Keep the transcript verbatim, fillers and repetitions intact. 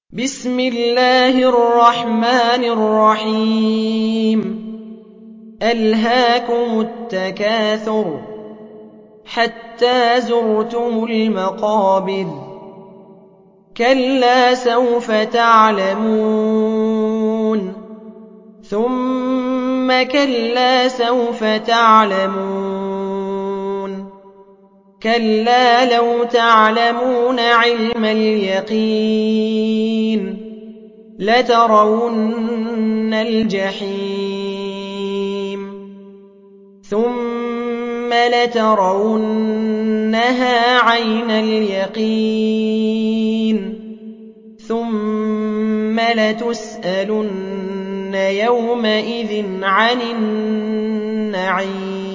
بسم الله الرحمن الرحيم ألهاكم التكاثر حتى زرتم المقابر كلا سوف تعلمون ثم كلا سوف تعلمون كلا لو تعلمون علم اليقين لترون الجحيم ثم لترونها عين اليقين ثم لتسألن يومئذ عن النعيم